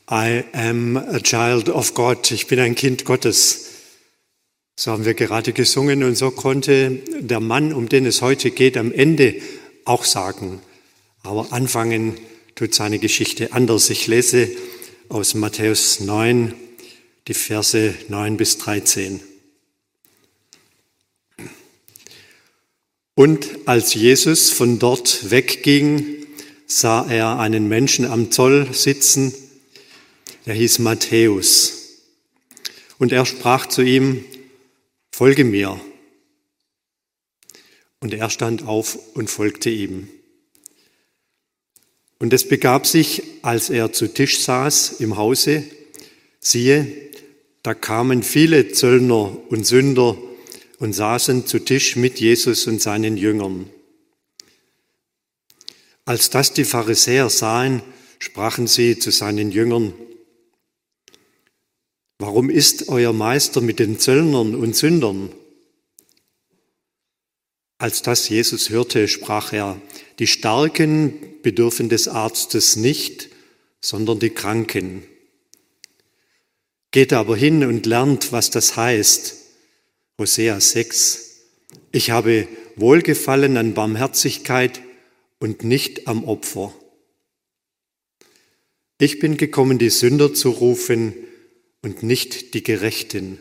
I am a child of God. Ich bin ein Kind Gottes. So haben wir gerade gesungen und so konnte der Mann, um den es heute geht, am Ende auch sagen. Aber anfangen tut seine Geschichte anders. Ich lese aus Matthäus 9, die Verse 9 bis 13. Und als Jesus von dort wegging, sah er einen Menschen am Zoll sitzen, der hieß Matthäus. Und er sprach zu ihm: Folge mir. Und er stand auf und folgte ihm. Und es begab sich, als er zu Tisch saß im Hause, siehe, da kamen viele Zöllner und Sünder und saßen zu Tisch mit Jesus und seinen Jüngern. Als das die Pharisäer sahen, sprachen sie zu seinen Jüngern: Warum isst euer Meister mit den Zöllnern und Sündern? Als das Jesus hörte, sprach er: Die Starken bedürfen des Arztes nicht, sondern die Kranken. Geht aber hin und lernt, was das heißt. Hosea 6. Ich habe Wohlgefallen an Barmherzigkeit und nicht am Opfer. Ich bin gekommen, die Sünder zu rufen und nicht die Gerechten.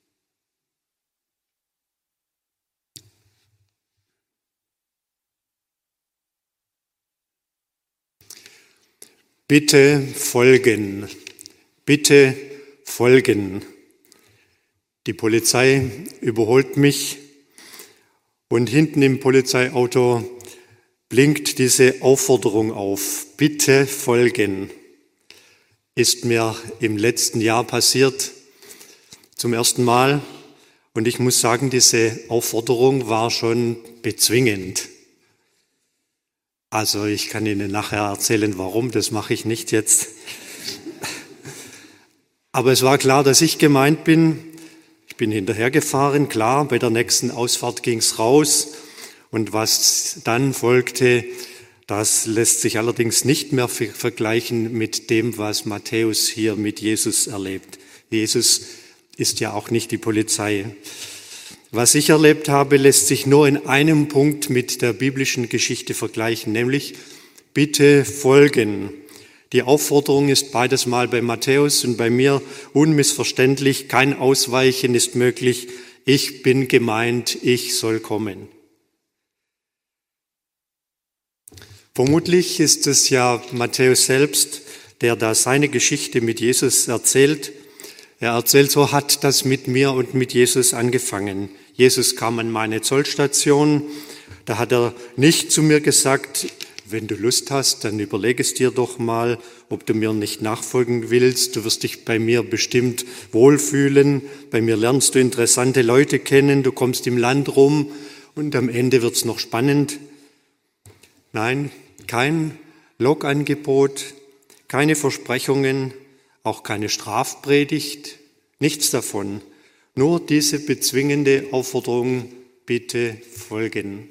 Bitte folgen, bitte folgen. Die Polizei überholt mich und hinten im Polizeiauto blinkt diese Aufforderung auf. Bitte folgen. Ist mir im letzten Jahr passiert, zum ersten Mal. Und ich muss sagen, diese Aufforderung war schon bezwingend. Also ich kann Ihnen nachher erzählen, warum, das mache ich nicht jetzt. Aber es war klar, dass ich gemeint bin. Ich bin hinterhergefahren, klar, bei der nächsten Ausfahrt ging es raus. Und was dann folgte, das lässt sich allerdings nicht mehr vergleichen mit dem, was Matthäus hier mit Jesus erlebt. Jesus ist ja auch nicht die Polizei. Was ich erlebt habe, lässt sich nur in einem Punkt mit der biblischen Geschichte vergleichen, nämlich bitte folgen. Die Aufforderung ist beides Mal bei Matthäus und bei mir unmissverständlich. Kein Ausweichen ist möglich. Ich bin gemeint, ich soll kommen. Vermutlich ist es ja Matthäus selbst, der da seine Geschichte mit Jesus erzählt. Er erzählt, so hat das mit mir und mit Jesus angefangen. Jesus kam an meine Zollstation, da hat er nicht zu mir gesagt: Wenn du Lust hast, dann überleg es dir doch mal, ob du mir nicht nachfolgen willst. Du wirst dich bei mir bestimmt wohlfühlen. Bei mir lernst du interessante Leute kennen. Du kommst im Land rum und am Ende wird's noch spannend. Nein, kein Logangebot, keine Versprechungen, auch keine Strafpredigt, nichts davon. Nur diese bezwingende Aufforderung: Bitte folgen.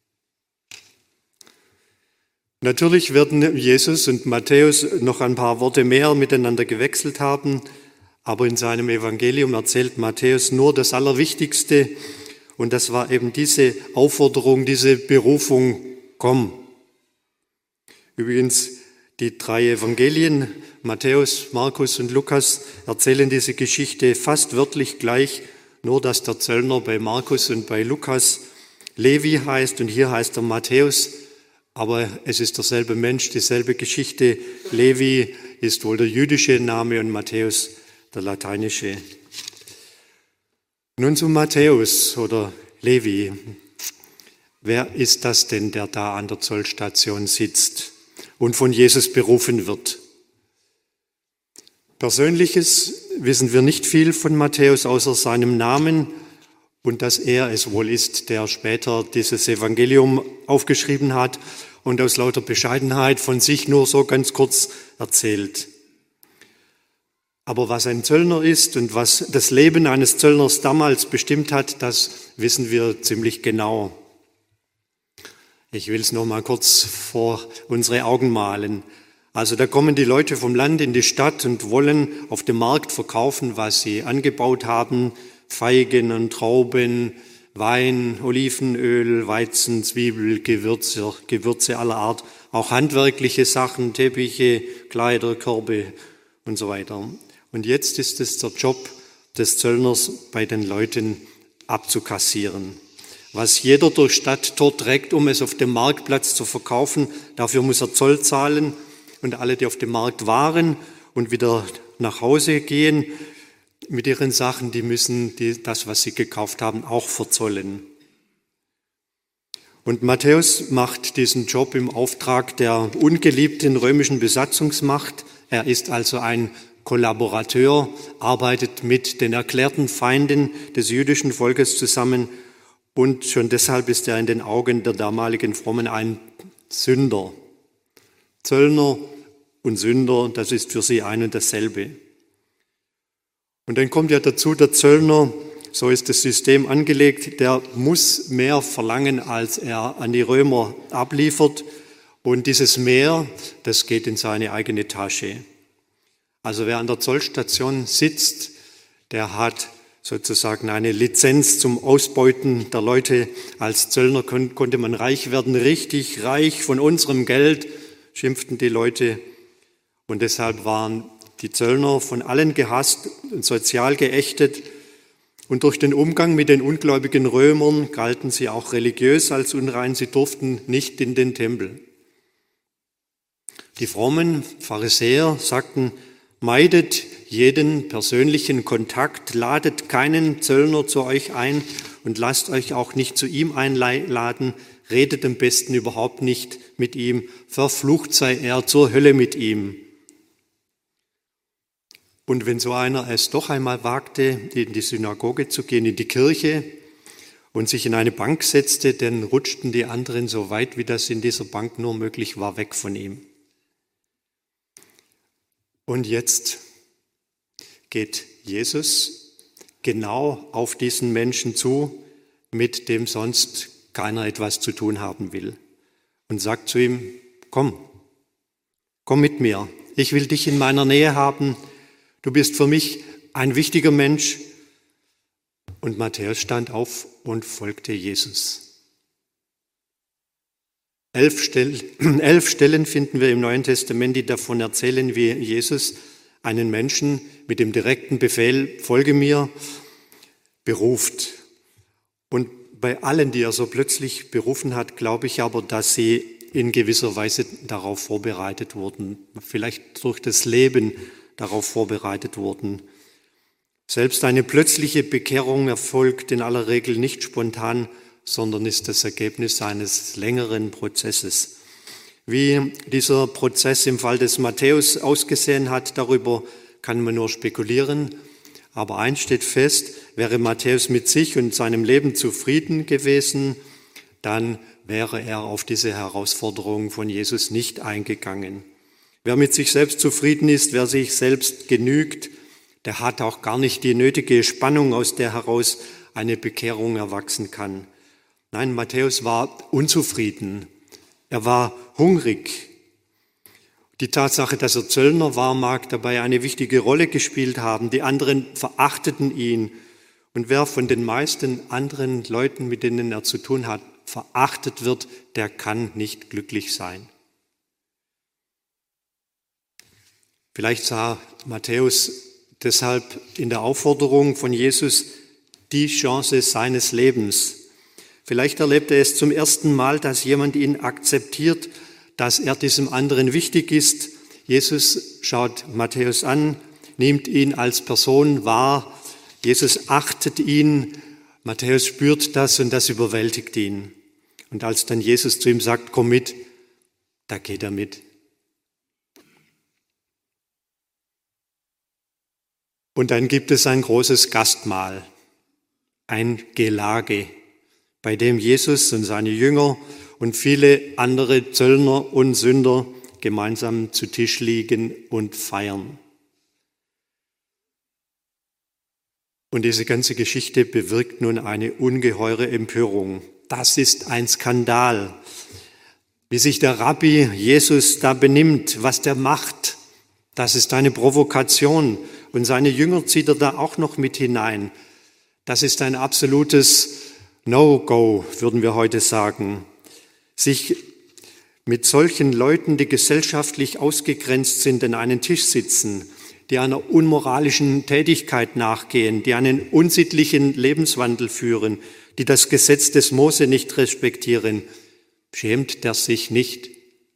Natürlich werden Jesus und Matthäus noch ein paar Worte mehr miteinander gewechselt haben, aber in seinem Evangelium erzählt Matthäus nur das Allerwichtigste, und das war eben diese Aufforderung, diese Berufung: Komm. Übrigens, die drei Evangelien, Matthäus, Markus und Lukas, erzählen diese Geschichte fast wörtlich gleich, nur dass der Zöllner bei Markus und bei Lukas Levi heißt und hier heißt er Matthäus. Aber es ist derselbe Mensch, dieselbe Geschichte. Levi ist wohl der jüdische Name und Matthäus der lateinische. Nun zu Matthäus oder Levi. Wer ist das denn, der da an der Zollstation sitzt und von Jesus berufen wird? Persönliches wissen wir nicht viel von Matthäus außer seinem Namen und dass er es wohl ist, der später dieses Evangelium aufgeschrieben hat und aus lauter Bescheidenheit von sich nur so ganz kurz erzählt. Aber was ein Zöllner ist und was das Leben eines Zöllners damals bestimmt hat, das wissen wir ziemlich genau. Ich will es noch mal kurz vor unsere Augen malen. Also da kommen die Leute vom Land in die Stadt und wollen auf dem Markt verkaufen, was sie angebaut haben. Feigen und Trauben, Wein, Olivenöl, Weizen, Zwiebel, Gewürze aller Art. Auch handwerkliche Sachen, Teppiche, Kleider, Körbe und so weiter. Und jetzt ist es der Job des Zöllners, bei den Leuten abzukassieren. Was jeder durch Stadttor trägt, um es auf dem Marktplatz zu verkaufen, dafür muss er Zoll zahlen. Und alle, die auf dem Markt waren und wieder nach Hause gehen mit ihren Sachen, die müssen das, was sie gekauft haben, auch verzollen. Und Matthäus macht diesen Job im Auftrag der ungeliebten römischen Besatzungsmacht. Er ist also ein Kollaborateur, arbeitet mit den erklärten Feinden des jüdischen Volkes zusammen und schon deshalb ist er in den Augen der damaligen Frommen ein Sünder. Zöllner und Sünder, das ist für sie ein und dasselbe. Und dann kommt ja dazu, der Zöllner, so ist das System angelegt, der muss mehr verlangen, als er an die Römer abliefert. Und dieses Mehr, das geht in seine eigene Tasche. Also wer an der Zollstation sitzt, der hat sozusagen eine Lizenz zum Ausbeuten der Leute. Als Zöllner konnte man reich werden, richtig reich von unserem Geld, schimpften die Leute. Und deshalb waren die Zöllner von allen gehasst und sozial geächtet. Und durch den Umgang mit den ungläubigen Römern galten sie auch religiös als unrein. Sie durften nicht in den Tempel. Die frommen Pharisäer sagten, meidet jeden persönlichen Kontakt, ladet keinen Zöllner zu euch ein und lasst euch auch nicht zu ihm einladen, redet am besten überhaupt nicht mit ihm, verflucht sei er, zur Hölle mit ihm. Und wenn so einer es doch einmal wagte, in die Synagoge zu gehen, in die Kirche und sich in eine Bank setzte, dann rutschten die anderen so weit, wie das in dieser Bank nur möglich war, weg von ihm. Und jetzt geht Jesus genau auf diesen Menschen zu, mit dem sonst keiner etwas zu tun haben will, und sagt zu ihm, komm mit mir, ich will dich in meiner Nähe haben, du bist für mich ein wichtiger Mensch. Und Matthäus stand auf und folgte Jesus. 11 Stellen finden wir im Neuen Testament, die davon erzählen, wie Jesus einen Menschen mit dem direkten Befehl, folge mir, beruft. Und bei allen, die er so plötzlich berufen hat, glaube ich aber, dass sie in gewisser Weise darauf vorbereitet wurden, vielleicht durch das Leben darauf vorbereitet wurden. Selbst eine plötzliche Bekehrung erfolgt in aller Regel nicht spontan, sondern ist das Ergebnis eines längeren Prozesses. Wie dieser Prozess im Fall des Matthäus ausgesehen hat, darüber kann man nur spekulieren. Aber eins steht fest, wäre Matthäus mit sich und seinem Leben zufrieden gewesen, dann wäre er auf diese Herausforderung von Jesus nicht eingegangen. Wer mit sich selbst zufrieden ist, wer sich selbst genügt, der hat auch gar nicht die nötige Spannung, aus der heraus eine Bekehrung erwachsen kann. Nein, Matthäus war unzufrieden. Er war hungrig. Die Tatsache, dass er Zöllner war, mag dabei eine wichtige Rolle gespielt haben. Die anderen verachteten ihn. Und wer von den meisten anderen Leuten, mit denen er zu tun hat, verachtet wird, der kann nicht glücklich sein. Vielleicht sah Matthäus deshalb in der Aufforderung von Jesus die Chance seines Lebens. Vielleicht erlebt er es zum ersten Mal, dass jemand ihn akzeptiert, dass er diesem anderen wichtig ist. Jesus schaut Matthäus an, nimmt ihn als Person wahr. Jesus achtet ihn. Matthäus spürt das und das überwältigt ihn. Und als dann Jesus zu ihm sagt, komm mit, da geht er mit. Und dann gibt es ein großes Gastmahl, ein Gelage, bei dem Jesus und seine Jünger und viele andere Zöllner und Sünder gemeinsam zu Tisch liegen und feiern. Und diese ganze Geschichte bewirkt nun eine ungeheure Empörung. Das ist ein Skandal. Wie sich der Rabbi Jesus da benimmt, was der macht, das ist eine Provokation. Und seine Jünger zieht er da auch noch mit hinein. Das ist ein absolutes No-Go, würden wir heute sagen. Sich mit solchen Leuten, die gesellschaftlich ausgegrenzt sind, an einen Tisch sitzen, die einer unmoralischen Tätigkeit nachgehen, die einen unsittlichen Lebenswandel führen, die das Gesetz des Mose nicht respektieren, schämt der sich nicht?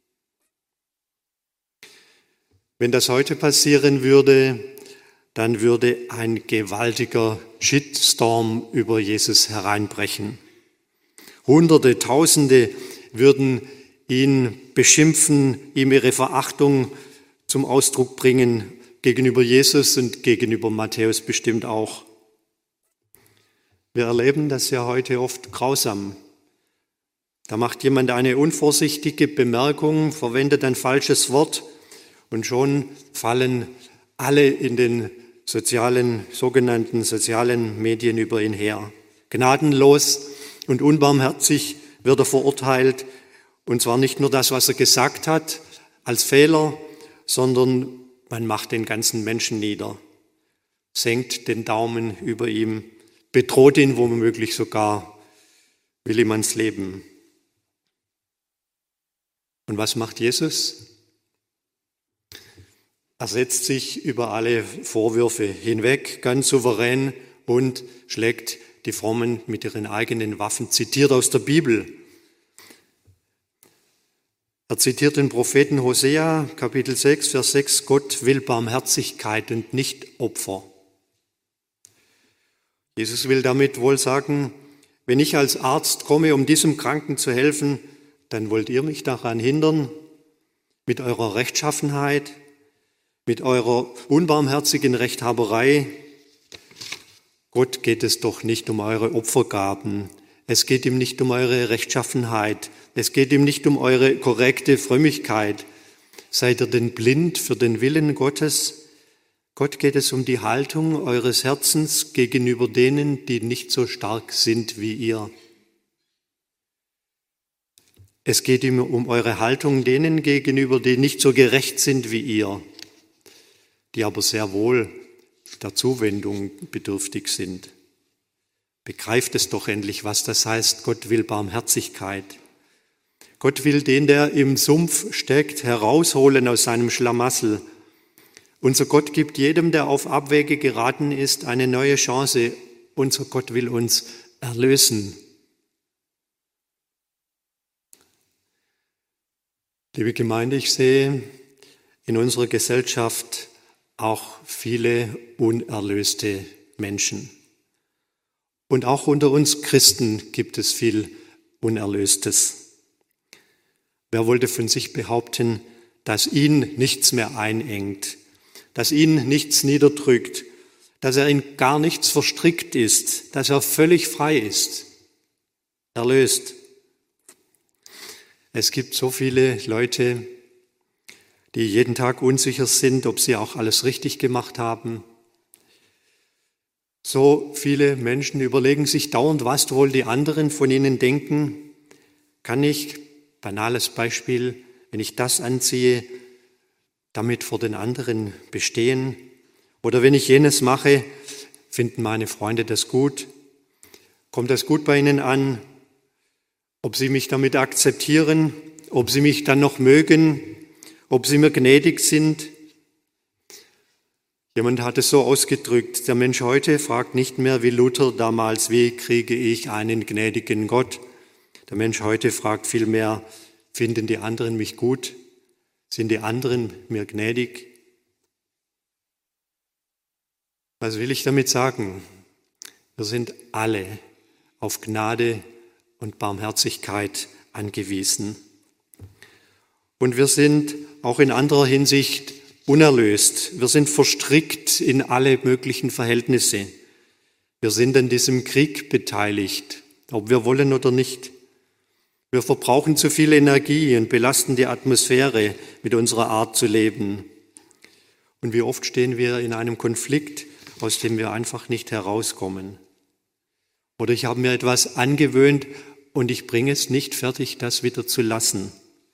Wenn das heute passieren würde, dann würde ein gewaltiger Shitstorm über Jesus hereinbrechen. Hunderte, Tausende würden ihn beschimpfen, ihm ihre Verachtung zum Ausdruck bringen, gegenüber Jesus und gegenüber Matthäus bestimmt auch. Wir erleben das ja heute oft grausam. Da macht jemand eine unvorsichtige Bemerkung, verwendet ein falsches Wort und schon fallen alle in den sogenannten sozialen Medien über ihn her. Gnadenlos und unbarmherzig wird er verurteilt, und zwar nicht nur das, was er gesagt hat, als Fehler, sondern man macht den ganzen Menschen nieder, senkt den Daumen über ihm, bedroht ihn womöglich sogar, will ihm ans Leben. Und was macht Jesus? Er setzt sich über alle Vorwürfe hinweg, ganz souverän, und schlägt die Frommen mit ihren eigenen Waffen, zitiert aus der Bibel. Er zitiert den Propheten Hosea, Kapitel 6, Vers 6, Gott will Barmherzigkeit und nicht Opfer. Jesus will damit wohl sagen, wenn ich als Arzt komme, um diesem Kranken zu helfen, dann wollt ihr mich daran hindern, mit eurer Rechtschaffenheit, mit eurer unbarmherzigen Rechthaberei. Gott geht es doch nicht um eure Opfergaben. Es geht ihm nicht um eure Rechtschaffenheit. Es geht ihm nicht um eure korrekte Frömmigkeit. Seid ihr denn blind für den Willen Gottes? Gott geht es um die Haltung eures Herzens gegenüber denen, die nicht so stark sind wie ihr. Es geht ihm um eure Haltung denen gegenüber, die nicht so gerecht sind wie ihr, die aber sehr wohl der Zuwendung bedürftig sind. Begreift es doch endlich, was das heißt. Gott will Barmherzigkeit. Gott will den, der im Sumpf steckt, herausholen aus seinem Schlamassel. Unser Gott gibt jedem, der auf Abwege geraten ist, eine neue Chance. Unser Gott will uns erlösen. Liebe Gemeinde, ich sehe in unserer Gesellschaft auch viele unerlöste Menschen. Und auch unter uns Christen gibt es viel Unerlöstes. Wer wollte von sich behaupten, dass ihn nichts mehr einengt, dass ihn nichts niederdrückt, dass er in gar nichts verstrickt ist, dass er völlig frei ist, erlöst? Es gibt so viele Leute, die jeden Tag unsicher sind, ob sie auch alles richtig gemacht haben. So viele Menschen überlegen sich dauernd, was wohl die anderen von ihnen denken. Kann ich, banales Beispiel, wenn ich das anziehe, damit vor den anderen bestehen? Oder wenn ich jenes mache, finden meine Freunde das gut? Kommt das gut bei ihnen an? Ob sie mich damit akzeptieren? Ob sie mich dann noch mögen? Ob sie mir gnädig sind? Jemand hat es so ausgedrückt, der Mensch heute fragt nicht mehr wie Luther damals, wie kriege ich einen gnädigen Gott? Der Mensch heute fragt vielmehr, finden die anderen mich gut? Sind die anderen mir gnädig? Was will ich damit sagen? Wir sind alle auf Gnade und Barmherzigkeit angewiesen. Und wir sind auch in anderer Hinsicht unerlöst. Wir sind verstrickt in alle möglichen Verhältnisse. Wir sind an diesem Krieg beteiligt, ob wir wollen oder nicht. Wir verbrauchen zu viel Energie und belasten die Atmosphäre mit unserer Art zu leben. Und wie oft stehen wir in einem Konflikt, aus dem wir einfach nicht herauskommen. Oder ich habe mir etwas angewöhnt und ich bringe es nicht fertig, das wieder zu lassen.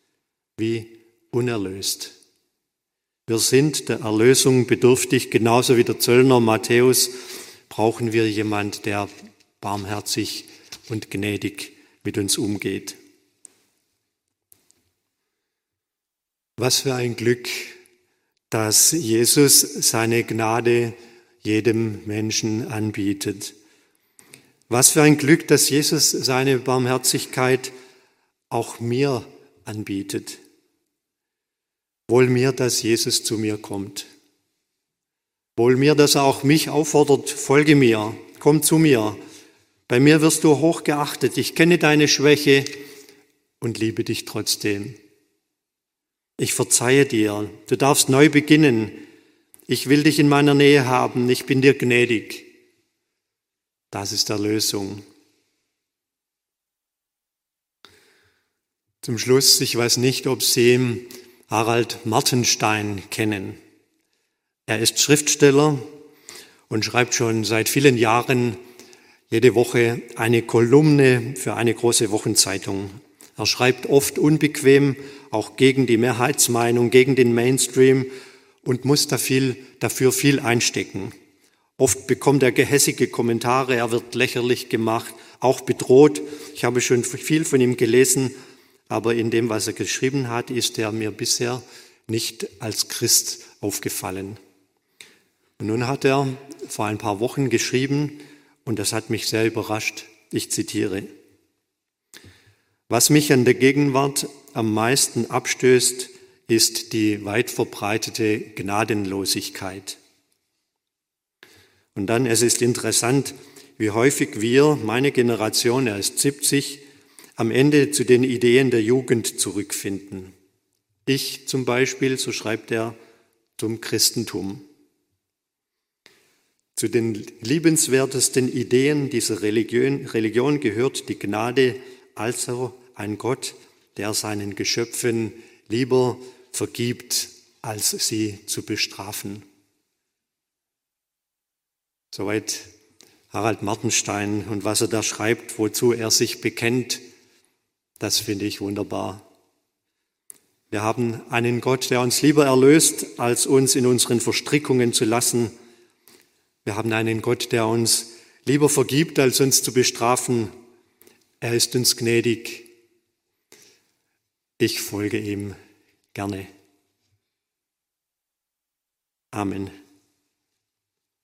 wie unerlöst. Wir sind der Erlösung bedürftig, genauso wie der Zöllner Matthäus brauchen wir jemand, der barmherzig und gnädig mit uns umgeht. Was für ein Glück, dass Jesus seine Gnade jedem Menschen anbietet. Was für ein Glück, dass Jesus seine Barmherzigkeit auch mir anbietet. Wohl mir, dass Jesus zu mir kommt. Wohl mir, dass er auch mich auffordert, folge mir, komm zu mir. Bei mir wirst du hochgeachtet. Ich kenne deine Schwäche und liebe dich trotzdem. Ich verzeihe dir. Du darfst neu beginnen. Ich will dich in meiner Nähe haben. Ich bin dir gnädig. Das ist Erlösung. Zum Schluss, ich weiß nicht, ob Sie Harald Martenstein kennen. Er ist Schriftsteller und schreibt schon seit vielen Jahren jede Woche eine Kolumne für eine große Wochenzeitung. Er schreibt oft unbequem, auch gegen die Mehrheitsmeinung, gegen den Mainstream und muss dafür viel einstecken. Oft bekommt er gehässige Kommentare, er wird lächerlich gemacht, auch bedroht. Ich habe schon viel von ihm gelesen, aber in dem, was er geschrieben hat, ist er mir bisher nicht als Christ aufgefallen. Und nun hat er vor ein paar Wochen geschrieben, und das hat mich sehr überrascht, ich zitiere: Was mich an der Gegenwart am meisten abstößt, ist die weit verbreitete Gnadenlosigkeit. Und dann, es ist interessant, wie häufig wir, meine Generation, er ist 70, am Ende zu den Ideen der Jugend zurückfinden. Ich zum Beispiel, so schreibt er, zum Christentum. Zu den liebenswertesten Ideen dieser Religion gehört die Gnade, also ein Gott, der seinen Geschöpfen lieber vergibt, als sie zu bestrafen. Soweit Harald Martenstein und was er da schreibt, wozu er sich bekennt, das finde ich wunderbar. Wir haben einen Gott, der uns lieber erlöst, als uns in unseren Verstrickungen zu lassen. Wir haben einen Gott, der uns lieber vergibt, als uns zu bestrafen. Er ist uns gnädig. Ich folge ihm gerne. Amen.